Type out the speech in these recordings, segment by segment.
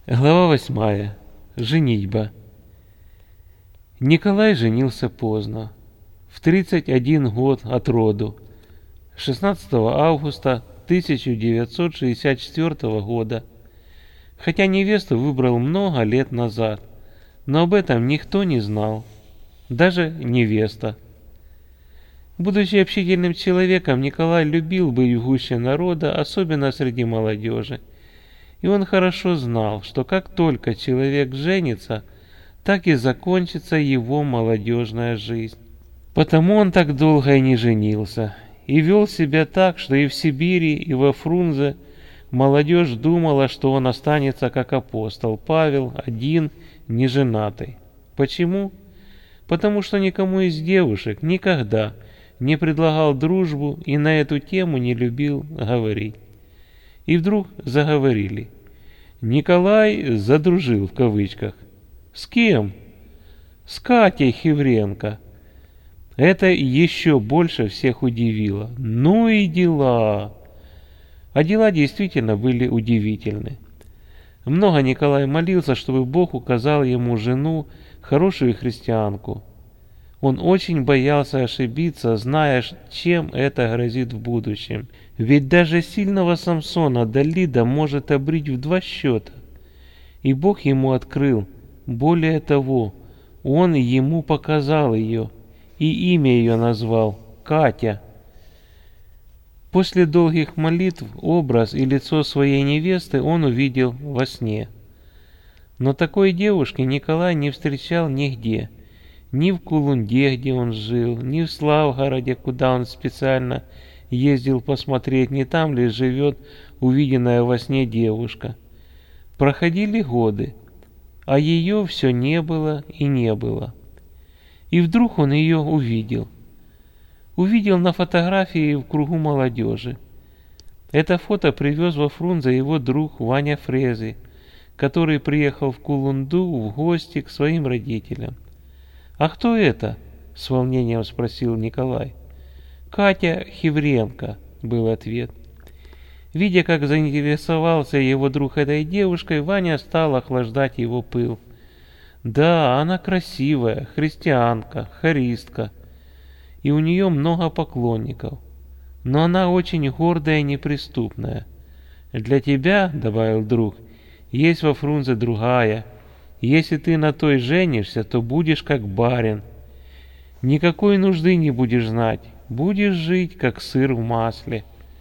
Глава 8. Женитьба. Николай женился поздно, в 31 год от роду, 16 августа 1964 года, хотя невесту выбрал много лет назад, но об этом никто не знал, даже невеста. Будучи общительным человеком, Николай любил быть в гуще народа, особенно среди молодежи. И он хорошо знал, что как только человек женится, так и закончится его молодежная жизнь. Потому он так долго и не женился, и вел себя так, что и в Сибири, и во Фрунзе молодежь думала, что он останется как апостол Павел, один, неженатый. Почему? Потому что никому из девушек никогда не предлагал дружбу и на эту тему не любил говорить. И вдруг заговорили. Николай «задружил» в кавычках. С кем? С Катей Хевренко. Это еще больше всех удивило. Ну и дела. А дела действительно были удивительны. Много Николай молился, чтобы Бог указал ему жену, хорошую христианку. Он очень боялся ошибиться, зная, чем это грозит в будущем. Ведь даже сильного Самсона Далида может обрить в 2 счета. И Бог ему открыл. Более того, он ему показал ее, и имя ее назвал – Катя. После долгих молитв образ и лицо своей невесты он увидел во сне. Но такой девушки Николай не встречал нигде. Ни в Кулунде, где он жил, ни в Славгороде, куда он специально ездил посмотреть, не там ли живет увиденная во сне девушка. Проходили годы, а ее все не было и не было. И вдруг он ее увидел. Увидел на фотографии в кругу молодежи. Это фото привез во Фрунзе его друг Ваня Фрези, который приехал в Кулунду в гости к своим родителям. «А кто это?» — с волнением спросил Николай. «Катя Хевренко», — был ответ. Видя, как заинтересовался его друг этой девушкой, Ваня стал охлаждать его пыл. «Да, она красивая, христианка, хористка, и у нее много поклонников, но она очень гордая и неприступная. Для тебя, — добавил друг, — есть во Фрунзе другая. Если ты на той женишься, то будешь как барин. Никакой нужды не будешь знать, будешь жить, как сыр в масле».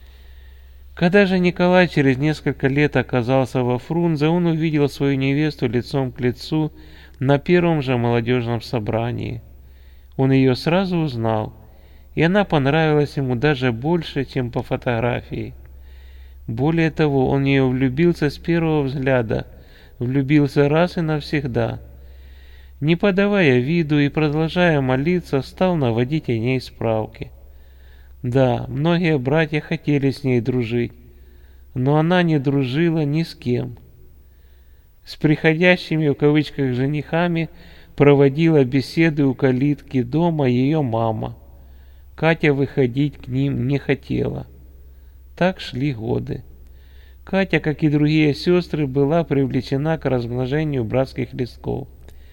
Когда же Николай через несколько лет оказался во Фрунзе, он увидел свою невесту лицом к лицу на первом же молодежном собрании. Он ее сразу узнал, и она понравилась ему даже больше, чем по фотографии. Более того, он в нее влюбился с первого взгляда, влюбился раз и навсегда. Не подавая виду и продолжая молиться, стал наводить о ней справки. Да, многие братья хотели с ней дружить, но она не дружила ни с кем. С приходящими в кавычках женихами проводила беседы у калитки дома ее мама. Катя выходить к ним не хотела. Так шли годы. Катя, как и другие сестры, была привлечена к размножению братских листков.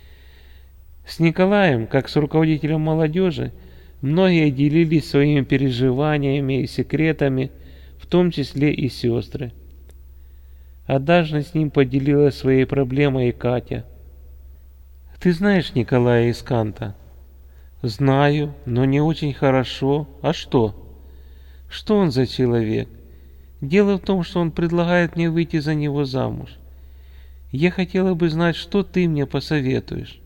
С Николаем, как с руководителем молодежи, многие делились своими переживаниями и секретами, в том числе и сестры. Однажды с ним поделилась своей проблемой и Катя. «Ты знаешь Николая из Канта?» «Знаю, но не очень хорошо. А что?» «Что он за человек? Дело в том, что он предлагает мне выйти за него замуж. Я хотела бы знать, что ты мне посоветуешь».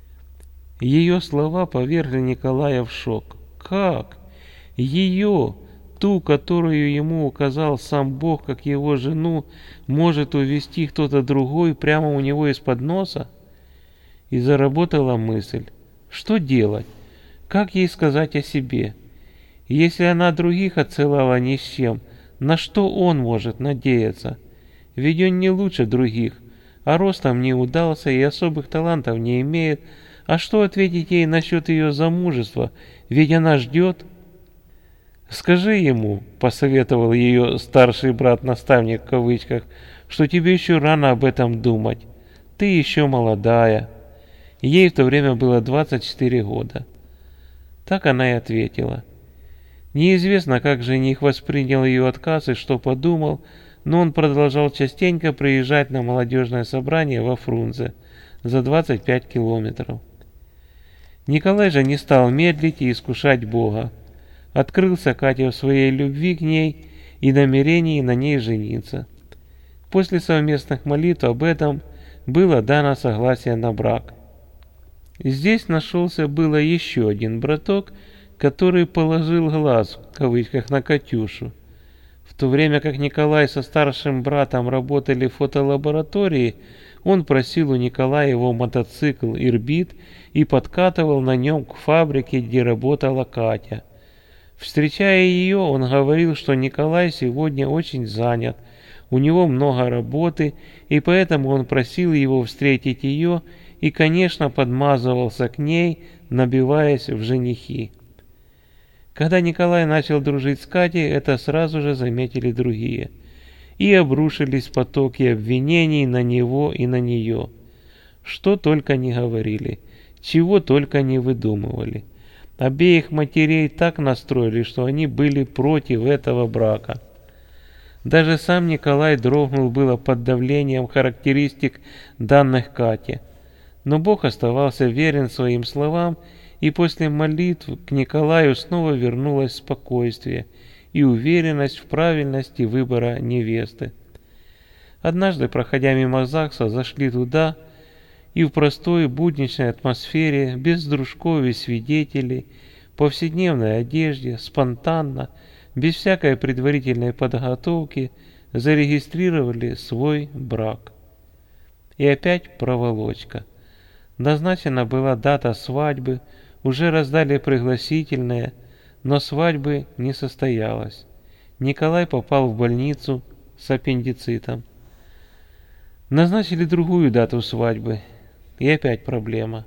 Ее слова повергли Николая в шок. Как? Ее, ту, которую ему указал сам Бог, как его жену, может увести кто-то другой прямо у него из-под носа? И заработала мысль. Что делать? Как ей сказать о себе? Если она других отсылала ни с чем, на что он может надеяться? Ведь он не лучше других, а ростом не удался и особых талантов не имеет. А что ответить ей насчет ее замужества? Ведь она ждет. «Скажи ему, — посоветовал ее старший брат-наставник в кавычках, — что тебе еще рано об этом думать. Ты еще молодая». Ей в то время было 24 года. Так она и ответила. Неизвестно, как жених воспринял ее отказ и что подумал, но он продолжал частенько приезжать на молодежное собрание во Фрунзе за 25 километров. Николай же не стал медлить и искушать Бога. Открылся Кате в своей любви к ней и намерении на ней жениться. После совместных молитв об этом было дано согласие на брак. Здесь нашелся было еще один браток, который положил глаз, в кавычках, на Катюшу. В то время как Николай со старшим братом работали в фотолаборатории, он просил у Николая его мотоцикл «Ирбит» и подкатывал на нем к фабрике, где работала Катя. Встречая ее, он говорил, что Николай сегодня очень занят, у него много работы, и поэтому он просил его встретить ее и, конечно, подмазывался к ней, набиваясь в женихи. Когда Николай начал дружить с Катей, это сразу же заметили другие. И обрушились потоки обвинений на него и на нее. Что только не говорили, чего только не выдумывали. Обеих матерей так настроили, что они были против этого брака. Даже сам Николай дрогнул было под давлением характеристик, данных Кате. Но Бог оставался верен своим словам, и после молитв к Николаю снова вернулось спокойствие и уверенность в правильности выбора невесты. Однажды, проходя мимо ЗАГСа, зашли туда, и в простой будничной атмосфере, без дружков и свидетелей, повседневной одежде, спонтанно, без всякой предварительной подготовки, зарегистрировали свой брак. И опять проволочка. Назначена была дата свадьбы, уже раздали пригласительные, но свадьбы не состоялось. Николай попал в больницу с аппендицитом. Назначили другую дату свадьбы, и опять проблема.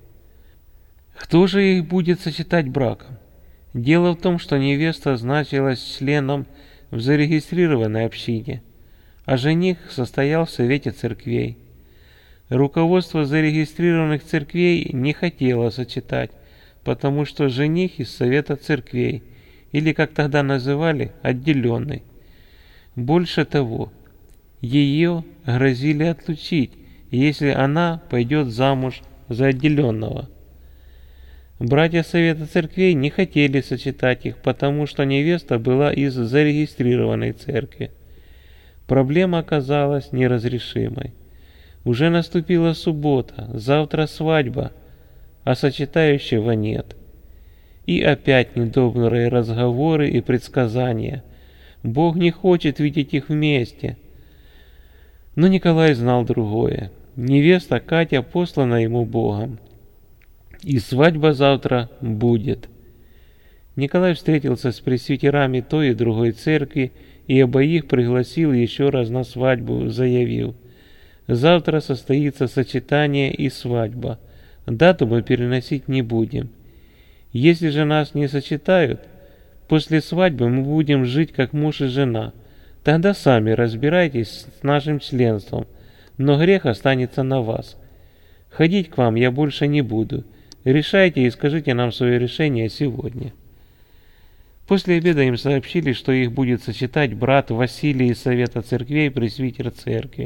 Кто же их будет сочетать браком? Дело в том, что невеста значилась членом в зарегистрированной общине, а жених состоял в совете церквей. Руководство зарегистрированных церквей не хотело сочетать, потому что жених из совета церквей, или, как тогда называли, отделенный. Больше того, ее грозили отлучить, если она пойдет замуж за отделенного. Братья совета церквей не хотели сочетать их, потому что невеста была из зарегистрированной церкви. Проблема оказалась неразрешимой. Уже наступила суббота, завтра свадьба, а сочетающего нет. И опять недобрые разговоры и предсказания. Бог не хочет видеть их вместе. Но Николай знал другое. Невеста Катя послана ему Богом. И свадьба завтра будет. Николай встретился с пресвитерами той и другой церкви и обоих пригласил еще раз на свадьбу, заявив: «Завтра состоится сочетание и свадьба. Дату мы переносить не будем. Если же нас не сочетают, после свадьбы мы будем жить как муж и жена. Тогда сами разбирайтесь с нашим членством, но грех останется на вас. Ходить к вам я больше не буду. Решайте и скажите нам свое решение сегодня». После обеда им сообщили, что их будет сочетать брат Василий из Совета Церквей, пресвитер церкви.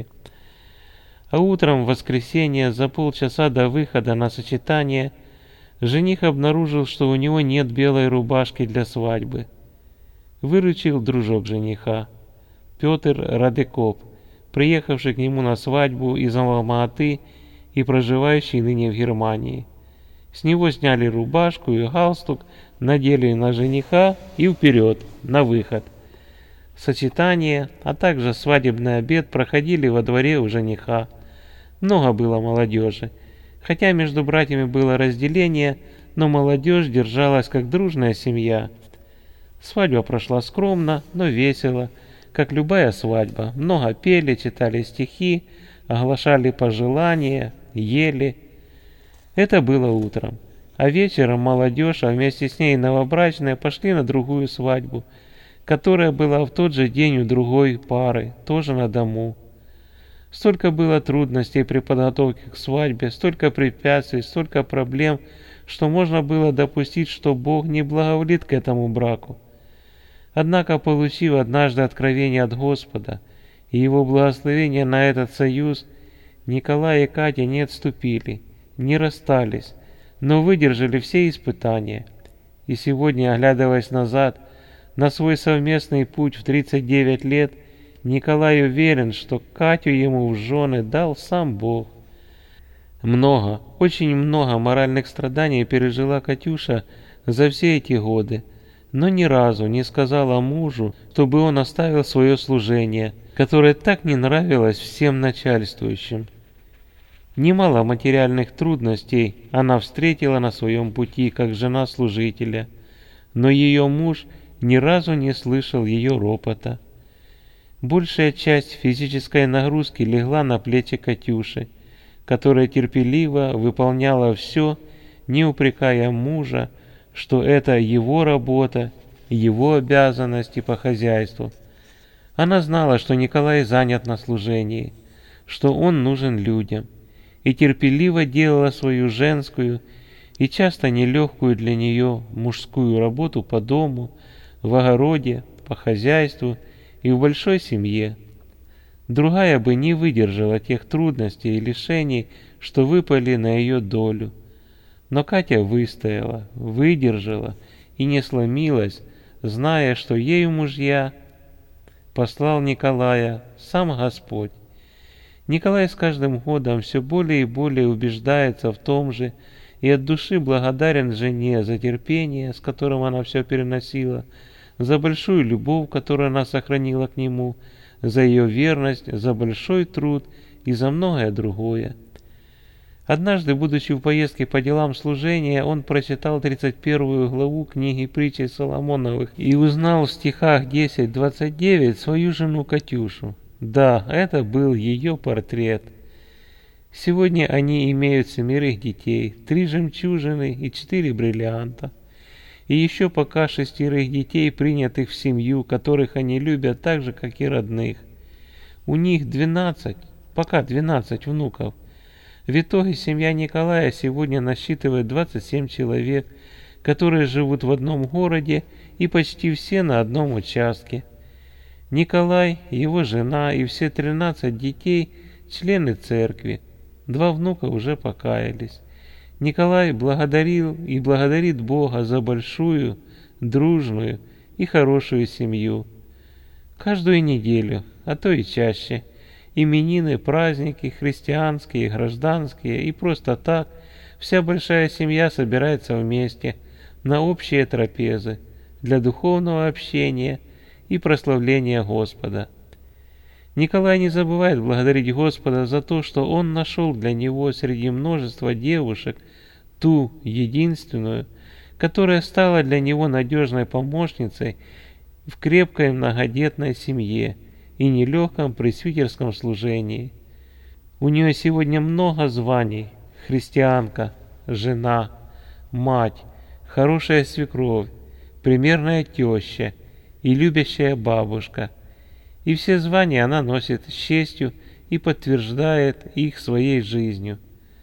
А утром в воскресенье, за полчаса до выхода на сочетание, жених обнаружил, что у него нет белой рубашки для свадьбы. Выручил дружок жениха, Петр Радекоп, приехавший к нему на свадьбу из Алма-Аты и проживающий ныне в Германии. С него сняли рубашку и галстук, надели на жениха и вперед, на выход. Сочетание, а также свадебный обед проходили во дворе у жениха. Много было молодежи. Хотя между братьями было разделение, но молодежь держалась как дружная семья. Свадьба прошла скромно, но весело, как любая свадьба. Много пели, читали стихи, оглашали пожелания, ели. Это было утром. А вечером молодежь, а вместе с ней новобрачные, пошли на другую свадьбу. которая была в тот же день у другой пары, тоже на дому. Столько было трудностей при подготовке к свадьбе, столько препятствий, столько проблем, что можно было допустить, что Бог не благоволит к этому браку. Однако, получив однажды откровение от Господа и Его благословение на этот союз, Николай и Катя не отступили, не расстались, но выдержали все испытания. И сегодня, оглядываясь назад на свой совместный путь в 39 лет, Николай уверен, что Катю ему в жены дал сам Бог. Много, очень много моральных страданий пережила Катюша за все эти годы, но ни разу не сказала мужу, чтобы он оставил свое служение, которое так не нравилось всем начальствующим. Немало материальных трудностей она встретила на своем пути как жена служителя, но ее муж ни разу не слышал ее ропота. Большая часть физической нагрузки легла на плечи Катюши, которая терпеливо выполняла все, не упрекая мужа, что это его работа, его обязанности по хозяйству. Она знала, что Николай занят на служении, что он нужен людям, и терпеливо делала свою женскую и часто нелегкую для нее мужскую работу по дому, в огороде, по хозяйству и в большой семье. Другая бы не выдержала тех трудностей и лишений, что выпали на ее долю. Но Катя выстояла, выдержала и не сломилась, зная, что ею мужья послал Николая сам Господь. Николай с каждым годом все более и более убеждается в том же и от души благодарен жене за терпение, с которым она все переносила, за большую любовь, которую она сохранила к нему, за ее верность, за большой труд и за многое другое. Однажды, будучи в поездке по делам служения, он прочитал 31 главу книги притчей Соломоновых и узнал в стихах 10-29 свою жену Катюшу. Да, это был ее портрет. Сегодня они имеют 7 детей, 3 жемчужины и 4 бриллианта. И еще пока 6 детей, принятых в семью, которых они любят так же, как и родных. У них пока 12 внуков. В итоге семья Николая сегодня насчитывает 27 человек, которые живут в одном городе и почти все на одном участке. Николай, его жена и все 13 детей – члены церкви. 2 внука уже покаялись. Николай благодарил и благодарит Бога за большую, дружную и хорошую семью. Каждую неделю, а то и чаще, именины, праздники, христианские, гражданские и просто так, вся большая семья собирается вместе на общие трапезы для духовного общения и прославления Господа. Николай не забывает благодарить Господа за то, что он нашел для него среди множества девушек ту единственную, которая стала для него надежной помощницей в крепкой многодетной семье и нелегком пресвитерском служении. У нее сегодня много званий: христианка, жена, мать, хорошая свекровь, примерная теща и любящая бабушка. И все звания она носит с честью и подтверждает их своей жизнью.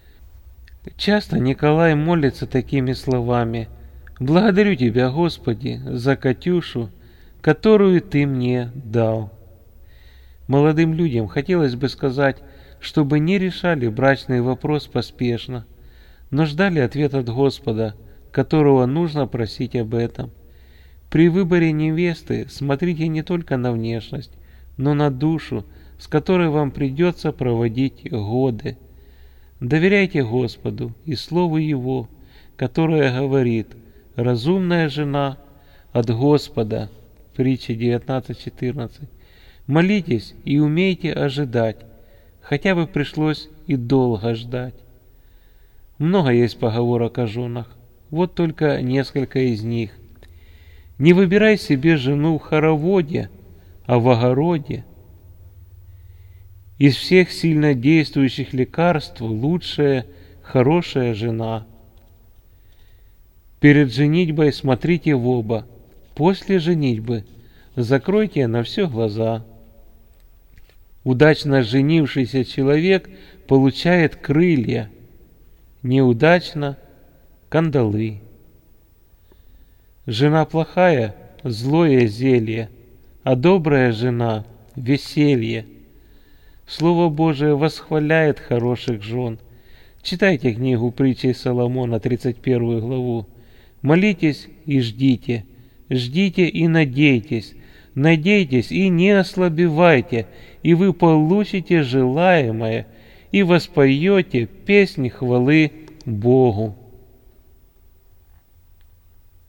Часто Николай молится такими словами: «Благодарю Тебя, Господи, за Катюшу, которую Ты мне дал». Молодым людям хотелось бы сказать, чтобы не решали брачный вопрос поспешно, но ждали ответ от Господа, которого нужно просить об этом. При выборе невесты смотрите не только на внешность, но на душу, с которой вам придется проводить годы. Доверяйте Господу и Слову Его, которое говорит: «Разумная жена от Господа». Притча 19:14. Молитесь и умейте ожидать, хотя бы пришлось и долго ждать. Много есть поговорок о женах, вот только несколько из них. Не выбирай себе жену в хороводе, а в огороде. Из всех сильно действующих лекарств лучшая, хорошая жена. Перед женитьбой смотрите в оба, после женитьбы закройте на все глаза. Удачно женившийся человек получает крылья, неудачно – кандалы. Жена плохая – злое зелье, а добрая жена – веселье. Слово Божие восхваляет хороших жен. Читайте книгу притчей Соломона, 31 главу. Молитесь и ждите, ждите и надейтесь, надейтесь и не ослабевайте, и вы получите желаемое, и воспоете песнь хвалы Богу.